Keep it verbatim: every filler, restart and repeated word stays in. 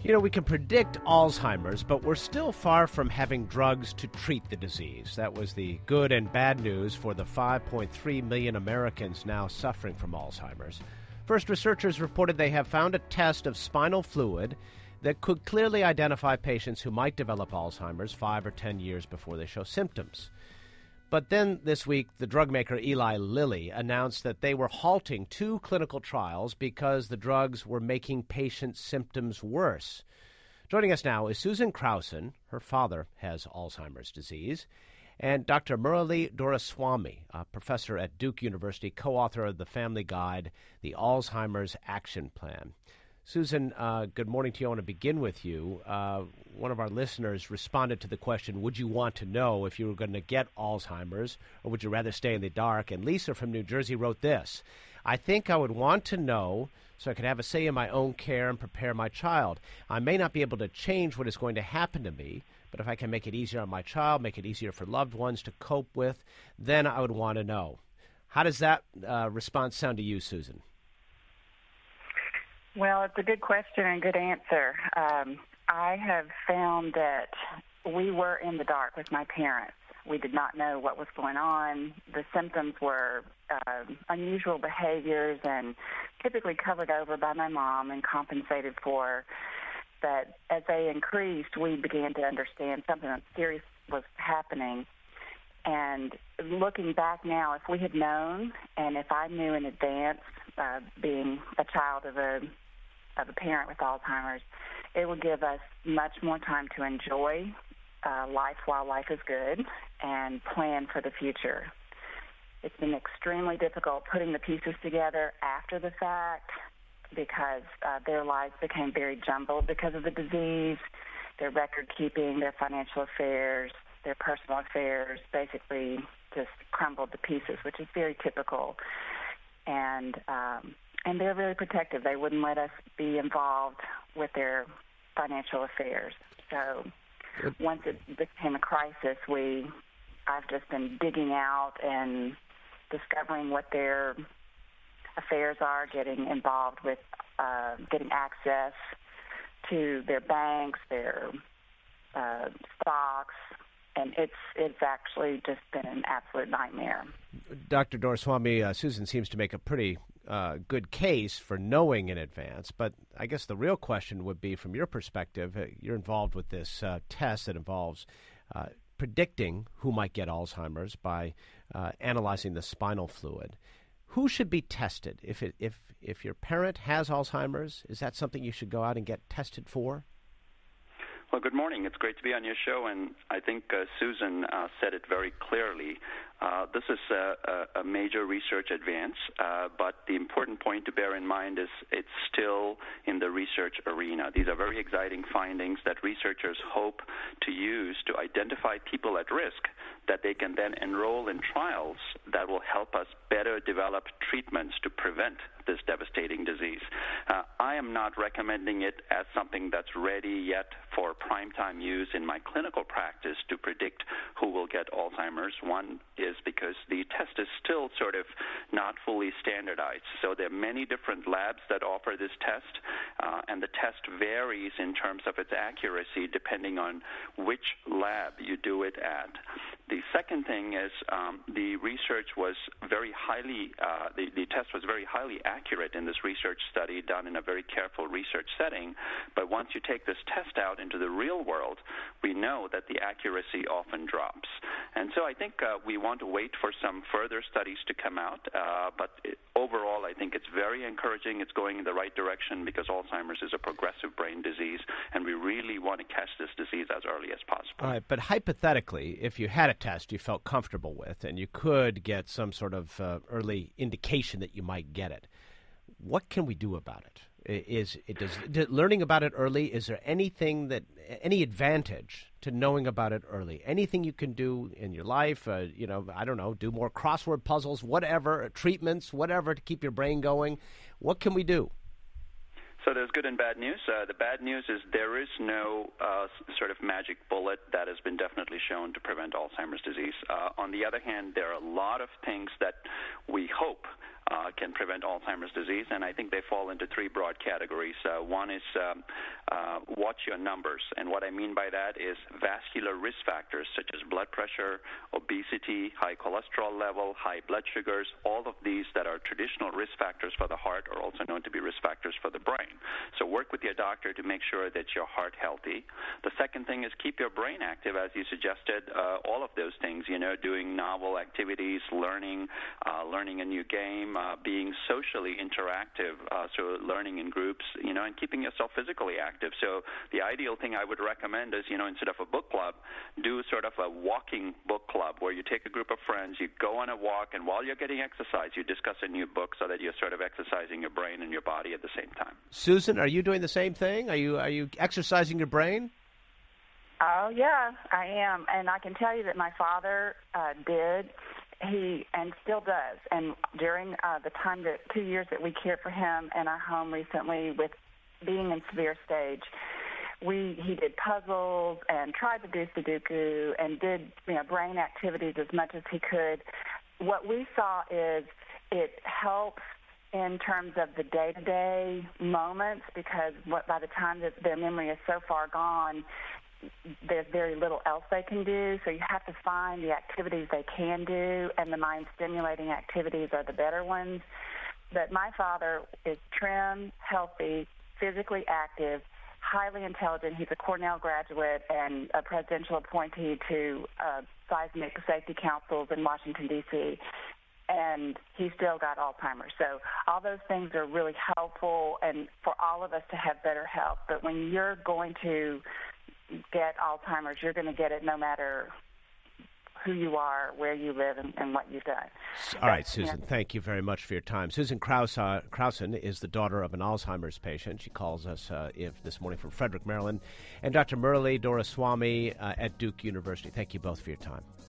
You know, we can predict Alzheimer's, but we're still far from having drugs to treat the disease. That was the good and bad news for the five point three million Americans now suffering from Alzheimer's. First, researchers reported they have found a test of spinal fluid that could clearly identify patients who might develop Alzheimer's five or ten years before they show symptoms. But then this week, the drug maker Eli Lilly announced that they were halting two clinical trials because the drugs were making patients' symptoms worse. Joining us now is Susan Krausen. Her father has Alzheimer's disease. And Doctor Murali Doraiswamy, a professor at Duke University, co-author of the Family Guide, The Alzheimer's Action Plan. Susan, uh, good morning to you. I want to begin with you. Uh, one of our listeners responded to the question, would you want to know if you were going to get Alzheimer's, or would you rather stay in the dark? And Lisa from New Jersey wrote this: I think I would want to know so I could have a say in my own care and prepare my child. I may not be able to change what is going to happen to me, but if I can make it easier on my child, make it easier for loved ones to cope with, then I would want to know. How does that uh, response sound to you, Susan? Well, it's a good question and good answer. Um, I have found that we were in the dark with my parents. We did not know what was going on. The symptoms were uh, unusual behaviors and typically covered over by my mom and compensated for. But as they increased, we began to understand something serious was happening. And looking back now, if we had known and if I knew in advance, uh, being a child of a of a parent with Alzheimer's, it would give us much more time to enjoy uh, life while life is good and plan for the future. It's been extremely difficult putting the pieces together after the fact because uh, their lives became very jumbled because of the disease, their record keeping, their financial affairs, their personal affairs basically just crumbled to pieces, which is very typical. And um, and they're very protective. They wouldn't let us be involved with their financial affairs. So once it became a crisis, we I've just been digging out and discovering what their affairs are, getting involved with uh, getting access to their banks, their uh, stocks, and it's it's actually just been an absolute nightmare. Doctor Doraiswamy, uh, Susan seems to make a pretty uh, good case for knowing in advance, but I guess the real question would be, from your perspective, uh, you're involved with this uh, test that involves uh, predicting who might get Alzheimer's by uh, analyzing the spinal fluid. Who should be tested? If it, if if your parent has Alzheimer's, is that something you should go out and get tested for? Well, good morning. It's great to be on your show, and I think uh, Susan uh, said it very clearly. Uh, this is a, a major research advance, uh, but the important point to bear in mind is it's still in the research arena. These are very exciting findings that researchers hope to use to identify people at risk that they can then enroll in trials that will help us better develop treatments to prevent this devastating disease. Uh, I am not recommending it as something that's ready yet for primetime use in my clinical practice to predict who will get Alzheimer's. One is because the test is still sort of not fully standardized. So there are many different labs that offer this test, uh, and the test varies in terms of its accuracy depending on which lab you do it at. The second thing is um, the research was very highly, uh, the, the test was very highly accurate in this research study done in a very careful research setting. But once you take this test out into the real world, we know that the accuracy often drops. And so I think uh, we want to wait for some further studies to come out. Uh, but it, overall, I think it's very encouraging. It's going in the right direction because Alzheimer's is a progressive brain disease, and we really want to catch this disease as early as possible. All right, but hypothetically, if you had a test you felt comfortable with and you could get some sort of uh, early indication that you might get it, what can we do about it? Is it does, does learning about it early, is there anything that any advantage to knowing about it early? Anything you can do in your life, uh, you know, I don't know, do more crossword puzzles, whatever, treatments, whatever to keep your brain going. What can we do? So there's good and bad news. Uh, the bad news is there is no uh, sort of magic bullet that has been definitely shown to prevent Alzheimer's disease. Uh, on the other hand, there are a lot of things that we hope uh, can prevent Alzheimer's disease, and I think they fall into three broad categories. Uh, one is um, uh, watch your numbers, and what I mean by that is vascular risk factors such as blood pressure, obesity, high cholesterol level, high blood sugars. All of these that are traditional risk factors for the heart are also known to be risk factors for the brain. So work with your doctor to make sure that your heart healthy. The second thing is keep your brain active, as you suggested. Uh, all of those things, you know, doing novel activities, learning, uh, learning a new game, uh, being socially interactive, uh, so learning in groups, you know, and keeping yourself physically active. So the ideal thing I would recommend is, you know, instead of a book club, do sort of a walking book club where you take a group of friends, you go on a walk, and while you're getting exercise, you discuss a new book so that you're sort of exercising your brain and your body at the same time. Susan, are you doing the same thing? Are you are you exercising your brain? Oh, yeah, I am. And I can tell you that my father uh, did. He and still does. And during uh, the time that two years that we cared for him in our home recently with being in severe stage, we he did puzzles and tried to do Sudoku and did, you know, brain activities as much as he could. What we saw is it helps in terms of the day-to-day moments, because what, by the time that their memory is so far gone, there's very little else they can do. So you have to find the activities they can do, and the mind-stimulating activities are the better ones. But my father is trim, healthy, physically active, highly intelligent. He's a Cornell graduate and a presidential appointee to uh, seismic safety councils in Washington, D C, and he's still got Alzheimer's. So all those things are really helpful and for all of us to have better health. But when you're going to get Alzheimer's, you're going to get it no matter who you are, where you live, and, and what you've done. All right, Susan, yeah. Thank you very much for your time. Susan Krause, uh, Krausen is the daughter of an Alzheimer's patient. She calls us uh, if this morning from Frederick, Maryland. And Doctor Murali Doraiswamy uh, at Duke University. Thank you both for your time.